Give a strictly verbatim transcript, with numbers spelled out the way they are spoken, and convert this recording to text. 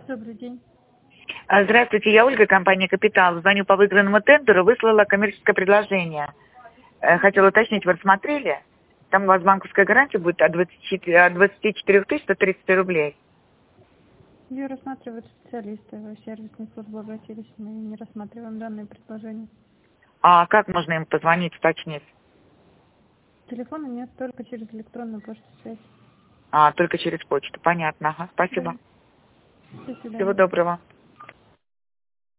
Добрый день. А, Здравствуйте, я Ольга, компания «Капитал». Звоню по выигранному тендеру, выслала коммерческое предложение. Э, Хотела уточнить, вы рассмотрели? Там у вас банковская гарантия будет от двадцати четырёх тысяч до тридцати рублей. Ее рассматривают специалисты. В сервисную службу обратились. Мы не рассматриваем данное предложение. А как можно им позвонить, уточнить? Телефона нет, только через электронную почту связь. А, только через почту. Понятно. Ага, Да. спасибо. До свидания. Всего доброго.